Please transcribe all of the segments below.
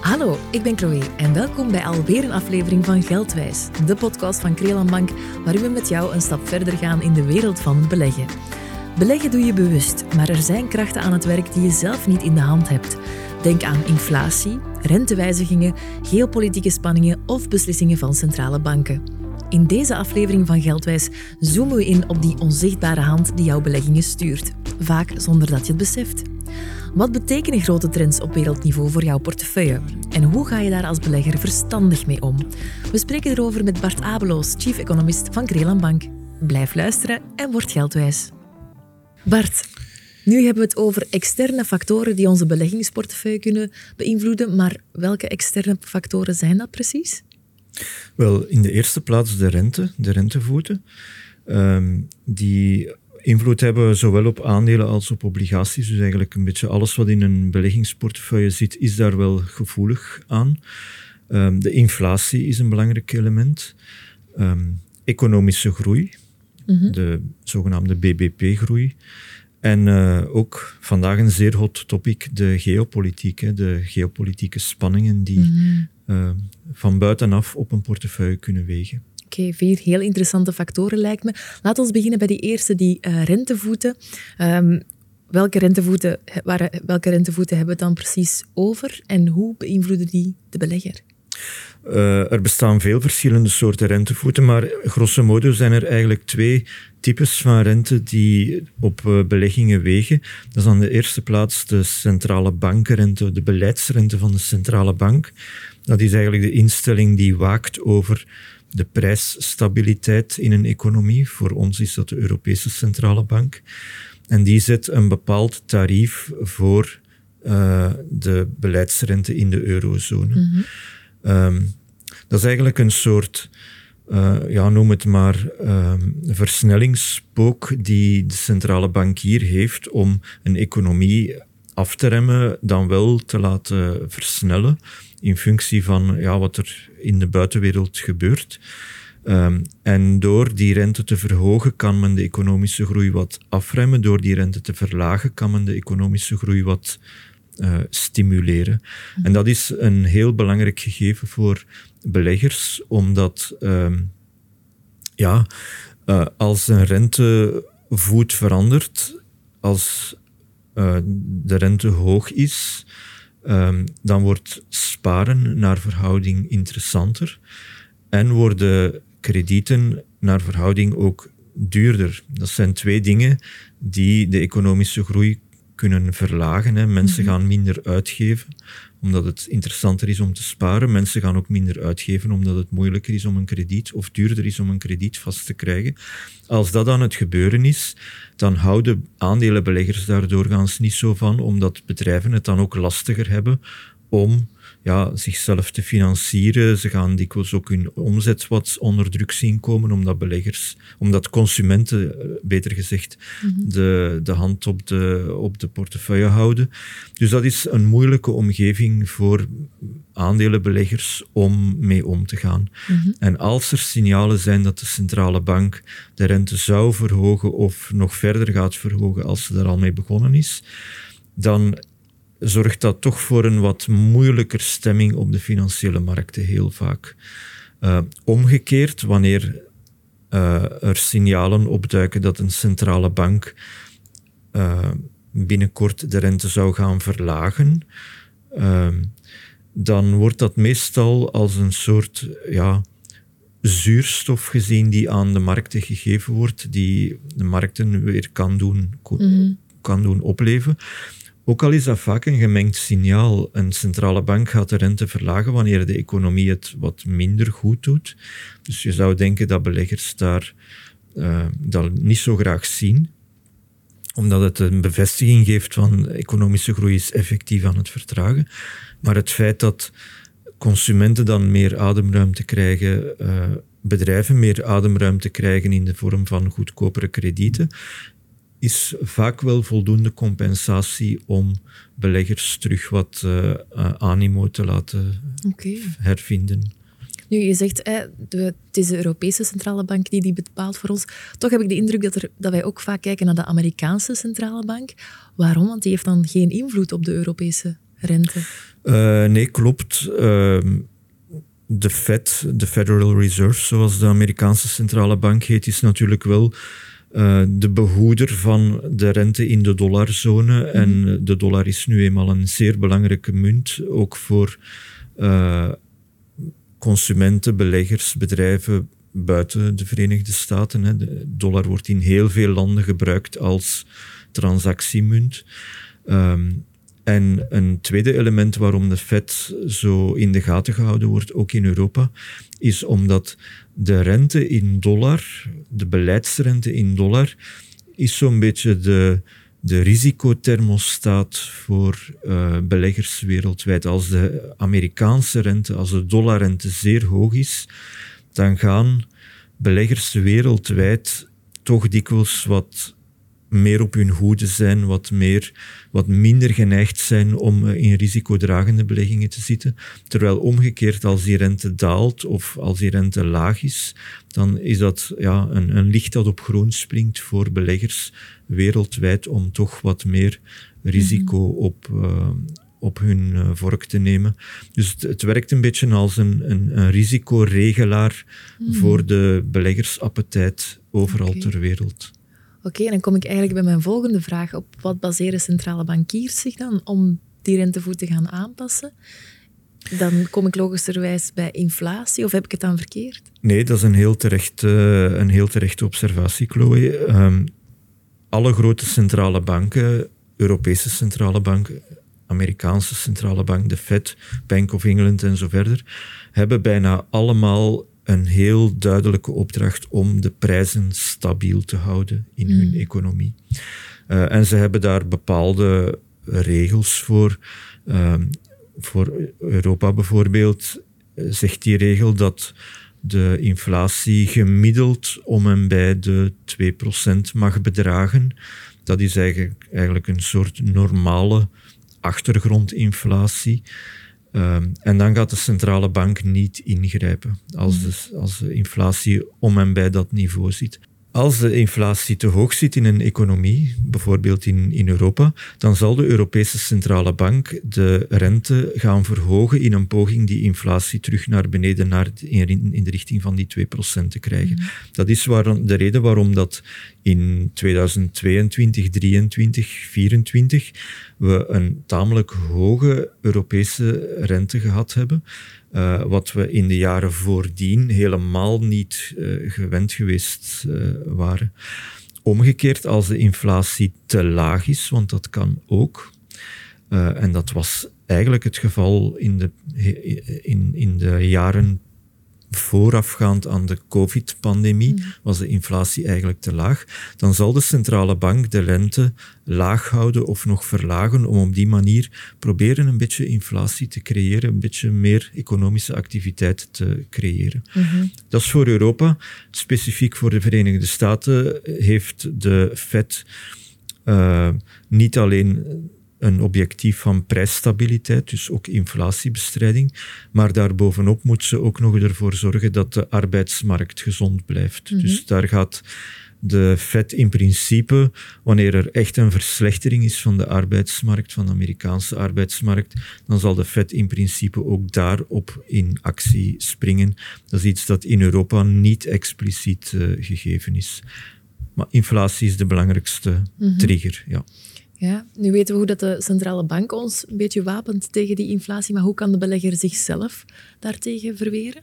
Hallo, ik ben Chloe en welkom bij alweer een aflevering van Geldwijs, de podcast van Crelan Bank, waarin we met jou een stap verder gaan in de wereld van beleggen. Beleggen doe je bewust, maar er zijn krachten aan het werk die je zelf niet in de hand hebt. Denk aan inflatie, rentewijzigingen, geopolitieke spanningen of beslissingen van centrale banken. In deze aflevering van Geldwijs zoomen we in op die onzichtbare hand die jouw beleggingen stuurt, vaak zonder dat je het beseft. Wat betekenen grote trends op wereldniveau voor jouw portefeuille? En hoe ga je daar als belegger verstandig mee om? We spreken erover met Bart Abeloos, Chief Economist van Crelan Bank. Blijf luisteren en word geldwijs. Bart, nu hebben we het over externe factoren die onze beleggingsportefeuille kunnen beïnvloeden, maar welke externe factoren zijn dat precies? Wel, in de eerste plaats de rentevoeten, die invloed hebben zowel op aandelen als op obligaties. Dus eigenlijk een beetje alles wat in een beleggingsportefeuille zit, is daar wel gevoelig aan. De inflatie is een belangrijk element. Economische groei, de zogenaamde BBP-groei. En ook vandaag een zeer hot topic, de geopolitiek. De geopolitieke spanningen die van buitenaf op een portefeuille kunnen wegen. Oké, 4 heel interessante factoren lijkt me. Laten we beginnen bij die eerste, die rentevoeten. Welke rentevoeten hebben we het dan precies over en hoe beïnvloeden die de belegger? Er bestaan veel verschillende soorten rentevoeten, maar grosso modo zijn er eigenlijk 2 types van rente die op beleggingen wegen. Dat is aan de eerste plaats de centrale bankenrente, de beleidsrente van de centrale bank. Dat is eigenlijk de instelling die waakt over de prijsstabiliteit in een economie. Voor ons is dat de Europese Centrale Bank. En die zet een bepaald tarief voor de beleidsrente in de eurozone. Dat is eigenlijk een soort, noem het maar, versnellingspook die de centrale bank hier heeft om een economie af te remmen, dan wel te laten versnellen in functie van wat er in de buitenwereld gebeurt. En door die rente te verhogen kan men de economische groei wat afremmen. Door die rente te verlagen kan men de economische groei wat stimuleren. En dat is een heel belangrijk gegeven voor beleggers, omdat als een rentevoet verandert, als de rente hoog is, dan wordt sparen naar verhouding interessanter en worden kredieten naar verhouding ook duurder. Dat zijn 2 dingen die de economische groei kunnen verlagen. Hè. Mensen gaan minder uitgeven, omdat het interessanter is om te sparen. Mensen gaan ook minder uitgeven, omdat het moeilijker is om een krediet, of duurder is om een krediet vast te krijgen. Als dat aan het gebeuren is, dan houden aandelenbeleggers daar doorgaans niet zo van, omdat bedrijven het dan ook lastiger hebben om zichzelf te financieren. Ze gaan dikwijls ook hun omzet wat onder druk zien komen, omdat consumenten, beter gezegd, de hand op de portefeuille houden. Dus dat is een moeilijke omgeving voor aandelenbeleggers om mee om te gaan. En als er signalen zijn dat de centrale bank de rente zou verhogen of nog verder gaat verhogen als ze daar al mee begonnen is, dan zorgt dat toch voor een wat moeilijker stemming op de financiële markten heel vaak. Omgekeerd, wanneer er signalen opduiken dat een centrale bank binnenkort de rente zou gaan verlagen, dan wordt dat meestal als een soort zuurstof gezien die aan de markten gegeven wordt, die de markten weer kan doen opleven. Ook al is dat vaak een gemengd signaal. Een centrale bank gaat de rente verlagen wanneer de economie het wat minder goed doet. Dus je zou denken dat beleggers daar dat niet zo graag zien, omdat het een bevestiging geeft van economische groei is effectief aan het vertragen. Maar het feit dat consumenten dan meer ademruimte krijgen, bedrijven meer ademruimte krijgen in de vorm van goedkopere kredieten, is vaak wel voldoende compensatie om beleggers terug wat animo te laten hervinden. Nu, je zegt, het is de Europese Centrale Bank die bepaalt voor ons. Toch heb ik de indruk dat wij ook vaak kijken naar de Amerikaanse Centrale Bank. Waarom? Want die heeft dan geen invloed op de Europese rente? Nee, klopt. De Fed, de Federal Reserve, zoals de Amerikaanse centrale bank heet, is natuurlijk wel de behoeder van de rente in de dollarzone. En de dollar is nu eenmaal een zeer belangrijke munt, ook voor consumenten, beleggers, bedrijven buiten de Verenigde Staten. De dollar wordt in heel veel landen gebruikt als transactiemunt. En een tweede element waarom de Fed zo in de gaten gehouden wordt, ook in Europa, is omdat de rente in dollar, de beleidsrente in dollar, is zo'n beetje de risicothermostaat voor beleggers wereldwijd. Als de Amerikaanse rente, als de dollarrente zeer hoog is, dan gaan beleggers wereldwijd toch dikwijls wat meer op hun hoede zijn, wat minder geneigd zijn om in risicodragende beleggingen te zitten. Terwijl omgekeerd, als die rente daalt of als die rente laag is, dan is dat een licht dat op groen springt voor beleggers wereldwijd om toch wat meer risico op hun vork te nemen. Dus het werkt een beetje als een risicoregelaar voor de beleggersappetijt overal ter wereld. Oké, dan kom ik eigenlijk bij mijn volgende vraag. Op wat baseren centrale bankiers zich dan om die rentevoet te gaan aanpassen? Dan kom ik logischerwijs bij inflatie, of heb ik het dan verkeerd? Nee, dat is een heel terechte observatie, Chloe. Alle grote centrale banken, Europese centrale banken, Amerikaanse centrale bank, de Fed, Bank of England en zo verder, hebben bijna allemaal een heel duidelijke opdracht om de prijzen stabiel te houden in hun economie. En ze hebben daar bepaalde regels voor. Voor Europa bijvoorbeeld zegt die regel dat de inflatie gemiddeld om en bij de 2% mag bedragen. Dat is eigenlijk een soort normale achtergrondinflatie. En dan gaat de centrale bank niet ingrijpen als de inflatie om en bij dat niveau zit. Als de inflatie te hoog zit in een economie, bijvoorbeeld in Europa, dan zal de Europese Centrale Bank de rente gaan verhogen in een poging die inflatie terug naar beneden in de richting van die 2% te krijgen. Dat is de reden waarom dat in 2022, 2023, 2024 we een tamelijk hoge Europese rente gehad hebben. Wat we in de jaren voordien helemaal niet gewend geweest waren. Omgekeerd, als de inflatie te laag is, want dat kan ook, en dat was eigenlijk het geval in de jaren voorafgaand aan de COVID-pandemie, was de inflatie eigenlijk te laag, dan zal de centrale bank de rente laag houden of nog verlagen om op die manier proberen een beetje inflatie te creëren, een beetje meer economische activiteit te creëren. Dat is voor Europa. Specifiek voor de Verenigde Staten heeft de Fed niet alleen een objectief van prijsstabiliteit, dus ook inflatiebestrijding. Maar daarbovenop moet ze ook nog ervoor zorgen dat de arbeidsmarkt gezond blijft. Dus daar gaat de Fed in principe, wanneer er echt een verslechtering is van de arbeidsmarkt, van de Amerikaanse arbeidsmarkt, dan zal de Fed in principe ook daarop in actie springen. Dat is iets dat in Europa niet expliciet gegeven is. Maar inflatie is de belangrijkste trigger, ja. Ja, nu weten we hoe dat de centrale bank ons een beetje wapent tegen die inflatie, maar hoe kan de belegger zichzelf daartegen verweren?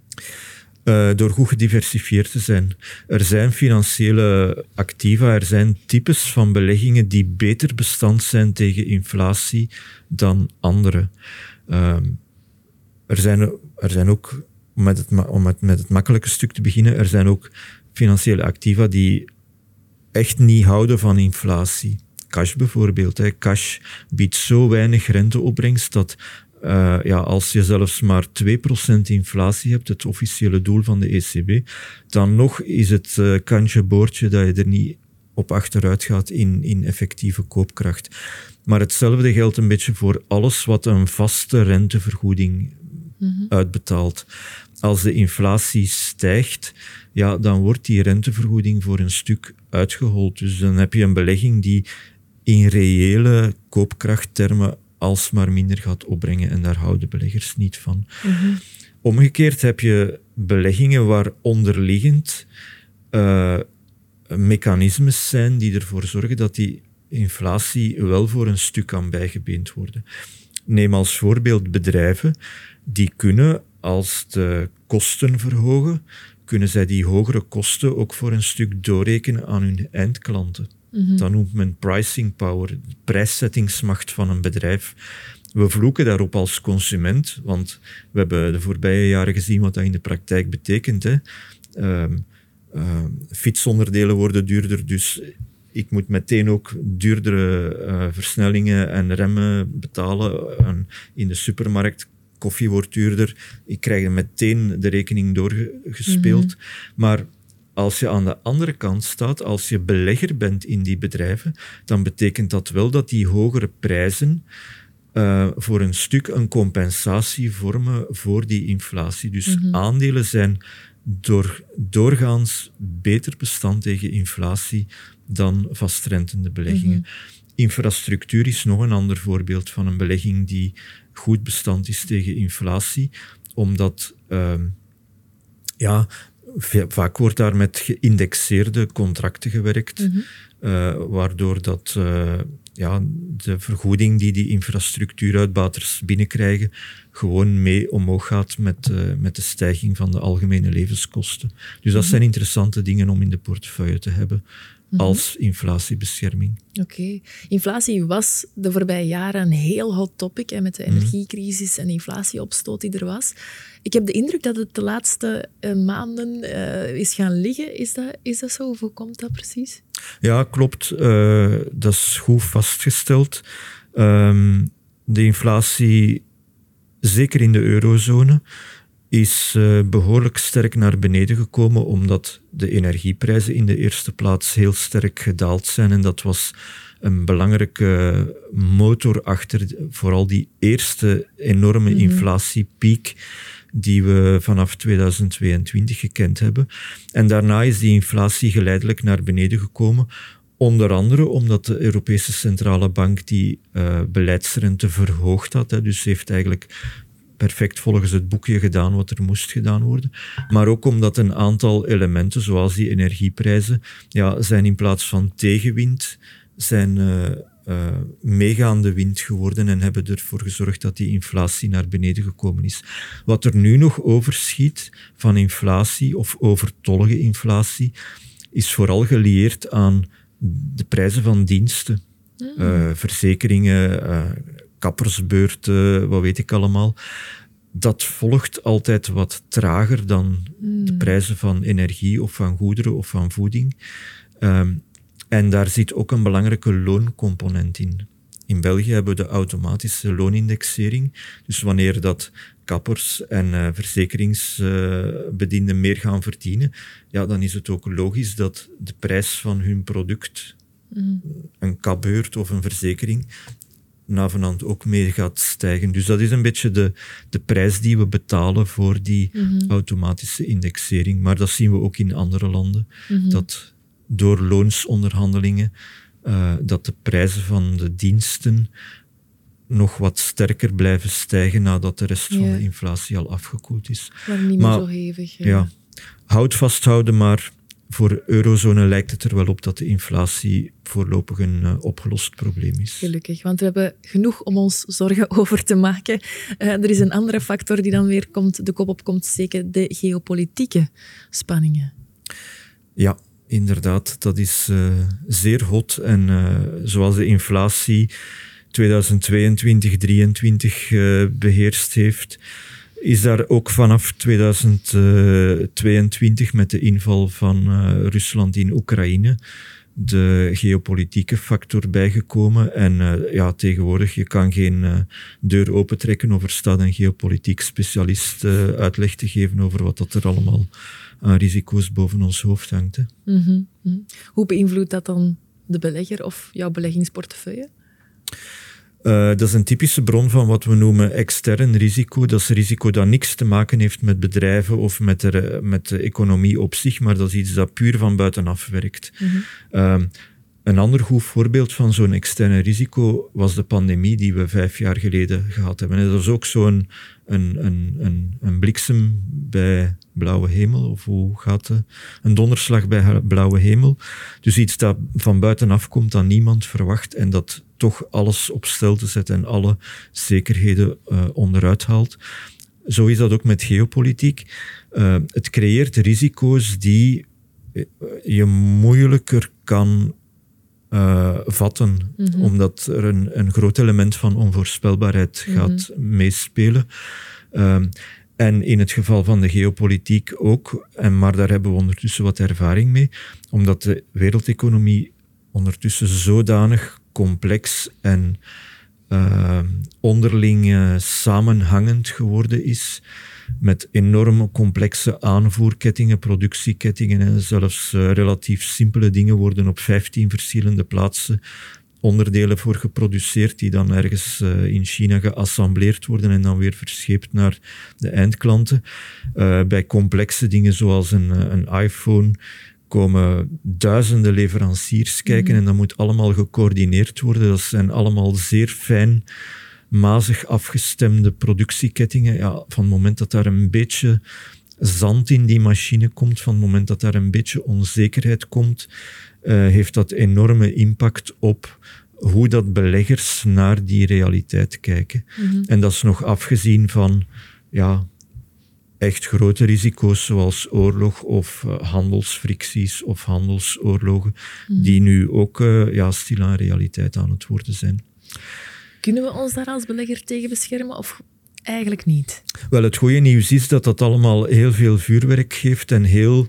Door goed gediversifieerd te zijn. Er zijn financiële activa, er zijn types van beleggingen die beter bestand zijn tegen inflatie dan andere. Er zijn ook, om met het makkelijke stuk te beginnen, er zijn ook financiële activa die echt niet houden van inflatie. Cash bijvoorbeeld. Cash biedt zo weinig renteopbrengst dat als je zelfs maar 2% inflatie hebt, het officiële doel van de ECB, dan nog is het kantje boordje dat je er niet op achteruit gaat in effectieve koopkracht. Maar hetzelfde geldt een beetje voor alles wat een vaste rentevergoeding uitbetaalt. Als de inflatie stijgt, dan wordt die rentevergoeding voor een stuk uitgehold. Dus dan heb je een belegging die in reële koopkrachttermen alsmaar minder gaat opbrengen en daar houden beleggers niet van. Omgekeerd heb je beleggingen waar onderliggend mechanismes zijn die ervoor zorgen dat die inflatie wel voor een stuk kan bijgebeend worden. Neem als voorbeeld bedrijven die kunnen, als de kosten verhogen, kunnen zij die hogere kosten ook voor een stuk doorrekenen aan hun eindklanten. Dat noemt men pricing power, de prijszettingsmacht van een bedrijf. We vloeken daarop als consument, want we hebben de voorbije jaren gezien wat dat in de praktijk betekent. Fietsonderdelen worden duurder, dus ik moet meteen ook duurdere versnellingen en remmen betalen. In de supermarkt, koffie wordt duurder. Ik krijg meteen de rekening doorgespeeld. Maar als je aan de andere kant staat, als je belegger bent in die bedrijven, dan betekent dat wel dat die hogere prijzen voor een stuk een compensatie vormen voor die inflatie. Dus aandelen zijn doorgaans beter bestand tegen inflatie dan vastrentende beleggingen. Infrastructuur is nog een ander voorbeeld van een belegging die goed bestand is tegen inflatie, omdat vaak wordt daar met geïndexeerde contracten gewerkt, waardoor dat de vergoeding die infrastructuuruitbaters binnenkrijgen gewoon mee omhoog gaat met de stijging van de algemene levenskosten. Dus dat zijn interessante dingen om in de portefeuille te hebben als inflatiebescherming. Oké. Inflatie was de voorbije jaren een heel hot topic, met de energiecrisis en de inflatieopstoot die er was. Ik heb de indruk dat het de laatste maanden is gaan liggen. Is dat zo? Hoe komt dat precies? Ja, klopt. Dat is goed vastgesteld. De inflatie, zeker in de eurozone, is behoorlijk sterk naar beneden gekomen, omdat de energieprijzen in de eerste plaats heel sterk gedaald zijn. En dat was een belangrijke motor achter vooral die eerste enorme inflatiepiek die we vanaf 2022 gekend hebben. En daarna is die inflatie geleidelijk naar beneden gekomen. Onder andere omdat de Europese Centrale Bank die beleidsrente verhoogd had. Dus heeft eigenlijk perfect volgens het boekje gedaan wat er moest gedaan worden. Maar ook omdat een aantal elementen, zoals die energieprijzen, zijn in plaats van tegenwind, zijn meegaande wind geworden en hebben ervoor gezorgd dat die inflatie naar beneden gekomen is. Wat er nu nog overschiet van inflatie of overtollige inflatie, is vooral gelieerd aan de prijzen van diensten. Verzekeringen, kappersbeurten, wat weet ik allemaal. Dat volgt altijd wat trager dan de prijzen van energie of van goederen of van voeding. En daar zit ook een belangrijke looncomponent in. In België hebben we de automatische loonindexering. Dus wanneer dat kappers en verzekeringsbedienden meer gaan verdienen, dan is het ook logisch dat de prijs van hun product, een kapbeurt of een verzekering, navenant ook mee gaat stijgen. Dus dat is een beetje de prijs die we betalen voor die automatische indexering. Maar dat zien we ook in andere landen. Dat door loonsonderhandelingen dat de prijzen van de diensten nog wat sterker blijven stijgen nadat de rest van de inflatie al afgekoeld is. Maar niet meer zo hevig. Houd vasthouden, maar voor de eurozone lijkt het er wel op dat de inflatie voorlopig een opgelost probleem is. Gelukkig, want we hebben genoeg om ons zorgen over te maken. Er is een andere factor die dan weer de kop op komt steken, de geopolitieke spanningen. Ja, inderdaad, dat is zeer hot. En zoals de inflatie 2022-2023 beheerst heeft, is daar ook vanaf 2022 met de inval van Rusland in Oekraïne de geopolitieke factor bijgekomen. En tegenwoordig, je kan geen deur opentrekken of er staat een geopolitiek specialist uitleg te geven over wat dat er allemaal aan risico's boven ons hoofd hangt. Hè. Hoe beïnvloedt dat dan de belegger of jouw beleggingsportefeuille? Dat is een typische bron van wat we noemen extern risico. Dat is risico dat niks te maken heeft met bedrijven of met de economie op zich, maar dat is iets dat puur van buitenaf werkt. Een ander goed voorbeeld van zo'n externe risico was de pandemie die we 5 jaar geleden gehad hebben. En dat was ook zo'n een bliksem bij blauwe hemel, of hoe gaat het? Een donderslag bij blauwe hemel. Dus iets dat van buitenaf komt, dat niemand verwacht en dat toch alles op stelte zet en alle zekerheden onderuit haalt. Zo is dat ook met geopolitiek. Het creëert risico's die je moeilijker kan vatten, omdat er een groot element van onvoorspelbaarheid gaat meespelen. En in het geval van de geopolitiek ook, maar daar hebben we ondertussen wat ervaring mee, omdat de wereldeconomie ondertussen zodanig complex en onderling samenhangend geworden is, met enorme complexe aanvoerkettingen, productiekettingen en zelfs relatief simpele dingen worden op 15 verschillende plaatsen onderdelen voor geproduceerd, die dan ergens in China geassembleerd worden en dan weer verscheept naar de eindklanten. Bij complexe dingen zoals een iPhone komen duizenden leveranciers kijken en dat moet allemaal gecoördineerd worden. Dat zijn allemaal zeer fijn, mazig afgestemde productiekettingen. Ja, van het moment dat daar een beetje zand in die machine komt, van het moment dat daar een beetje onzekerheid komt, heeft dat enorme impact op hoe dat beleggers naar die realiteit kijken. En dat is nog afgezien van echt grote risico's zoals oorlog of handelsfricties of handelsoorlogen, die nu ook stilaan realiteit aan het worden zijn. Kunnen we ons daar als belegger tegen beschermen of eigenlijk niet? Wel, het goede nieuws is dat dat allemaal heel veel vuurwerk geeft en heel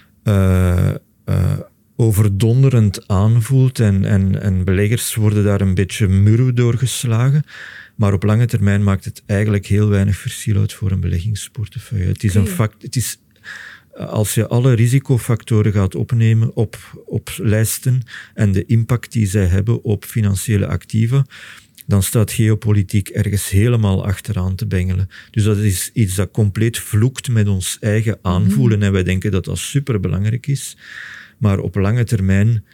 overdonderend aanvoelt en beleggers worden daar een beetje murw doorgeslagen. Maar op lange termijn maakt het eigenlijk heel weinig verschil uit voor een beleggingsportefeuille. Het is een fact. Het is, als je alle risicofactoren gaat opnemen, oplijsten en de impact die zij hebben op financiële activa, dan staat geopolitiek ergens helemaal achteraan te bengelen. Dus dat is iets dat compleet vloekt met ons eigen aanvoelen en wij denken dat dat superbelangrijk is. Maar op lange termijn,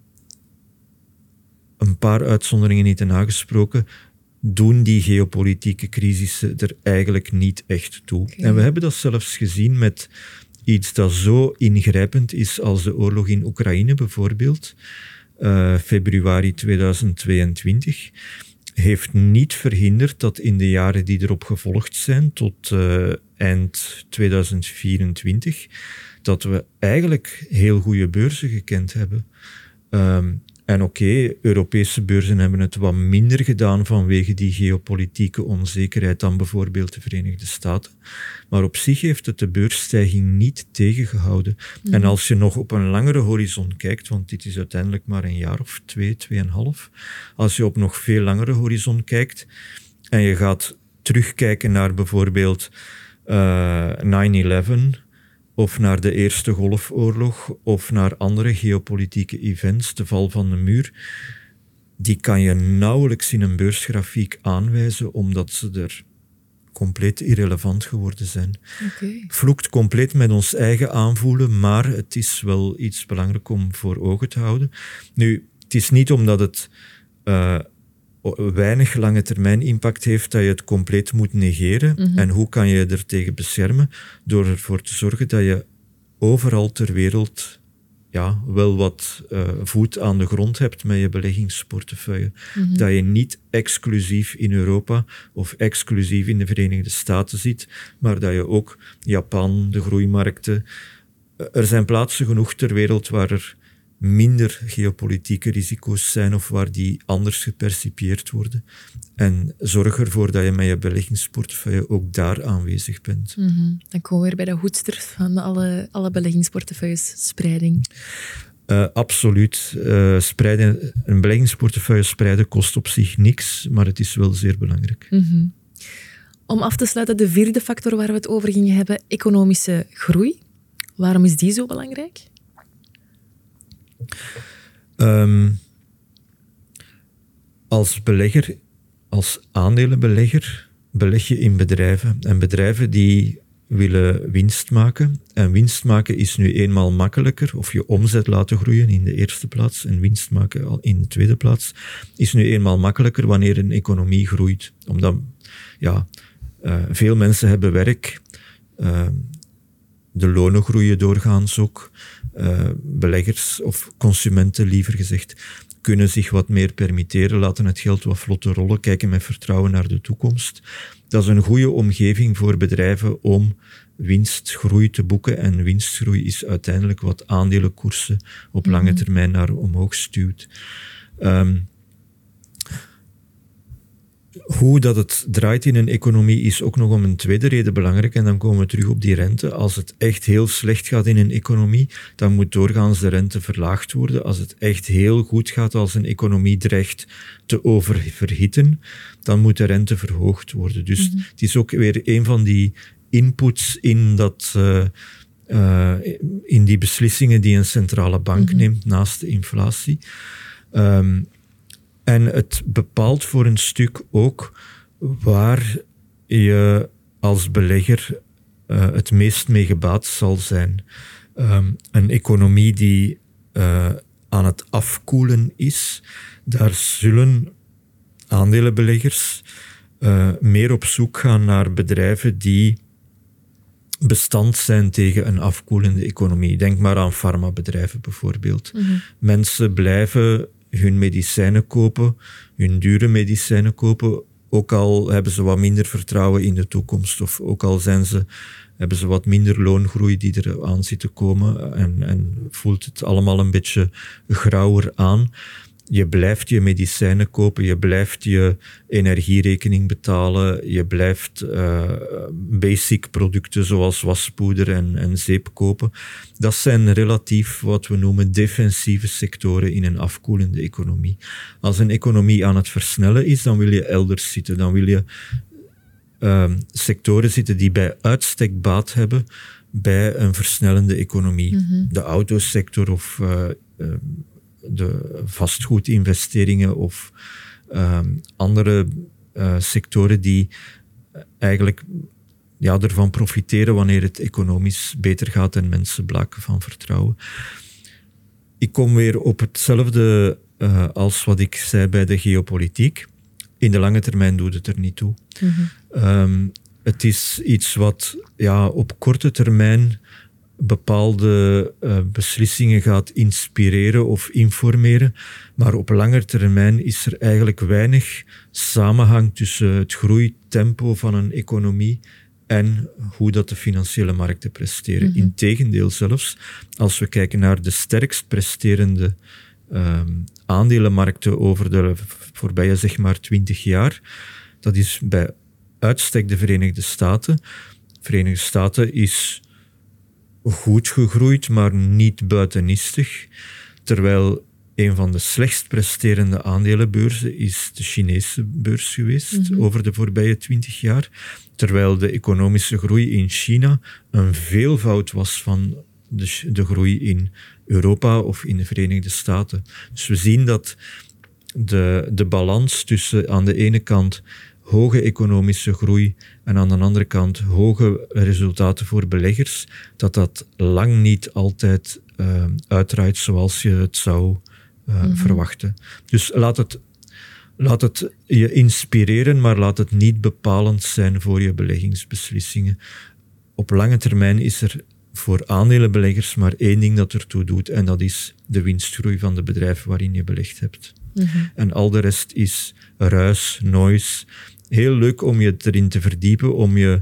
een paar uitzonderingen niet te nagesproken, doen die geopolitieke crisissen er eigenlijk niet echt toe. Okay. En we hebben dat zelfs gezien met iets dat zo ingrijpend is als de oorlog in Oekraïne bijvoorbeeld. Februari 2022 heeft niet verhinderd dat in de jaren die erop gevolgd zijn, tot eind 2024, dat we eigenlijk heel goede beurzen gekend hebben. En oké, Europese beurzen hebben het wat minder gedaan vanwege die geopolitieke onzekerheid dan bijvoorbeeld de Verenigde Staten. Maar op zich heeft het de beursstijging niet tegengehouden. En als je nog op een langere horizon kijkt, want dit is uiteindelijk maar een jaar of 2,5. Als je op nog veel langere horizon kijkt en je gaat terugkijken naar bijvoorbeeld 9/11... of naar de Eerste Golfoorlog, of naar andere geopolitieke events, de val van de muur, die kan je nauwelijks in een beursgrafiek aanwijzen, omdat ze er compleet irrelevant geworden zijn. Okay. Vloekt compleet met ons eigen aanvoelen, maar het is wel iets belangrijk om voor ogen te houden. Nu, het is niet omdat het weinig lange termijn impact heeft dat je het compleet moet negeren. En hoe kan je er tegen beschermen? Door ervoor te zorgen dat je overal ter wereld wel wat voet aan de grond hebt met je beleggingsportefeuille. Dat je niet exclusief in Europa of exclusief in de Verenigde Staten zit, maar dat je ook Japan, de groeimarkten... Er zijn plaatsen genoeg ter wereld waar er minder geopolitieke risico's zijn of waar die anders gepercipieerd worden. En zorg ervoor dat je met je beleggingsportefeuille ook daar aanwezig bent. Dan komen we weer bij de hoedster van alle beleggingsportefeuilles, spreiding. Absoluut. Een beleggingsportefeuille spreiden kost op zich niks, maar het is wel zeer belangrijk. Om af te sluiten, de vierde factor waar we het over gingen hebben, economische groei. Waarom is die zo belangrijk? Als belegger, als aandelenbelegger, beleg je in bedrijven. En bedrijven die willen winst maken. En winst maken is nu eenmaal makkelijker, of je omzet laten groeien in de eerste plaats en winst maken al in de tweede plaats, is nu eenmaal makkelijker wanneer een economie groeit. Omdat veel mensen hebben werk, de lonen groeien doorgaans ook, beleggers of consumenten liever gezegd, kunnen zich wat meer permitteren, laten het geld wat vlotter rollen, kijken met vertrouwen naar de toekomst. Dat is een goede omgeving voor bedrijven om winstgroei te boeken. En winstgroei is uiteindelijk wat aandelenkoersen op lange termijn naar omhoog stuwt. Hoe dat het draait in een economie is ook nog om een tweede reden belangrijk. En dan komen we terug op die rente. Als het echt heel slecht gaat in een economie, dan moet doorgaans de rente verlaagd worden. Als het echt heel goed gaat, als een economie dreigt te oververhitten, dan moet de rente verhoogd worden. Dus het is ook weer een van die inputs in die beslissingen die een centrale bank neemt naast de inflatie. En het bepaalt voor een stuk ook waar je als belegger het meest mee gebaat zal zijn. Een economie die aan het afkoelen is, daar zullen aandelenbeleggers meer op zoek gaan naar bedrijven die bestand zijn tegen een afkoelende economie. Denk maar aan farmabedrijven bijvoorbeeld. Mensen blijven hun medicijnen kopen, hun dure medicijnen kopen, ook al hebben ze wat minder vertrouwen in de toekomst, of ook al hebben ze wat minder loongroei die er aan zit te komen en voelt het allemaal een beetje grauwer aan. Je blijft je medicijnen kopen, je blijft je energierekening betalen, je blijft basic producten zoals waspoeder en zeep kopen. Dat zijn relatief wat we noemen defensieve sectoren in een afkoelende economie. Als een economie aan het versnellen is, dan wil je elders zitten. Dan wil je sectoren zitten die bij uitstek baat hebben bij een versnellende economie. De autosector of de vastgoedinvesteringen of andere sectoren die eigenlijk ervan profiteren wanneer het economisch beter gaat en mensen blaken van vertrouwen. Ik kom weer op hetzelfde als wat ik zei bij de geopolitiek. In de lange termijn doet het er niet toe. Het is iets wat op korte termijn bepaalde beslissingen gaat inspireren of informeren, maar op lange termijn is er eigenlijk weinig samenhang tussen het groeitempo van een economie en hoe dat de financiële markten presteren. Integendeel zelfs, als we kijken naar de sterkst presterende aandelenmarkten over de voorbije 20 jaar, dat is bij uitstek de Verenigde Staten. De Verenigde Staten is goed gegroeid, maar niet buitenistig. Terwijl een van de slechtst presterende aandelenbeurzen is de Chinese beurs geweest over de voorbije 20 jaar. Terwijl de economische groei in China een veelvoud was van de groei in Europa of in de Verenigde Staten. Dus we zien dat de balans tussen aan de ene kant hoge economische groei en aan de andere kant hoge resultaten voor beleggers, dat lang niet altijd uitdraait zoals je het zou verwachten. Dus laat het je inspireren, maar laat het niet bepalend zijn voor je beleggingsbeslissingen. Op lange termijn is er voor aandelenbeleggers maar één ding dat ertoe doet, en dat is de winstgroei van de bedrijven waarin je belegd hebt. En al de rest is ruis, noise. Heel leuk om je erin te verdiepen, om je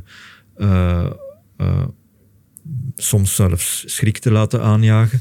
soms zelfs schrik te laten aanjagen.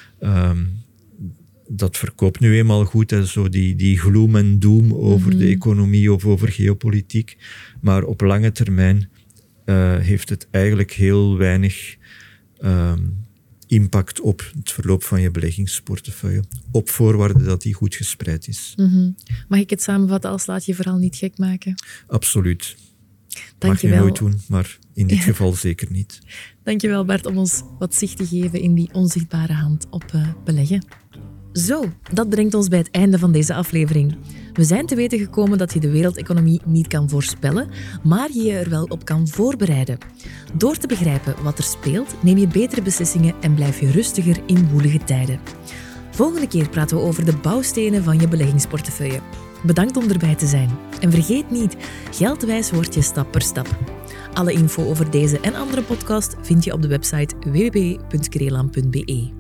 Dat verkoopt nu eenmaal goed, hè, zo die gloom en doom over de economie of over geopolitiek. Maar op lange termijn heeft het eigenlijk heel weinig impact op het verloop van je beleggingsportefeuille. Op voorwaarde dat die goed gespreid is. Mag ik het samenvatten als laat je vooral niet gek maken? Absoluut. Dank je wel. Mag je wel. nooit doen, maar in dit geval zeker niet. Dankjewel Bart om ons wat zicht te geven in die onzichtbare hand op beleggen. Zo, dat brengt ons bij het einde van deze aflevering. We zijn te weten gekomen dat je de wereldeconomie niet kan voorspellen, maar je je er wel op kan voorbereiden. Door te begrijpen wat er speelt, neem je betere beslissingen en blijf je rustiger in woelige tijden. Volgende keer praten we over de bouwstenen van je beleggingsportefeuille. Bedankt om erbij te zijn. En vergeet niet, geldwijs word je stap per stap. Alle info over deze en andere podcast vind je op de website www.krelan.be.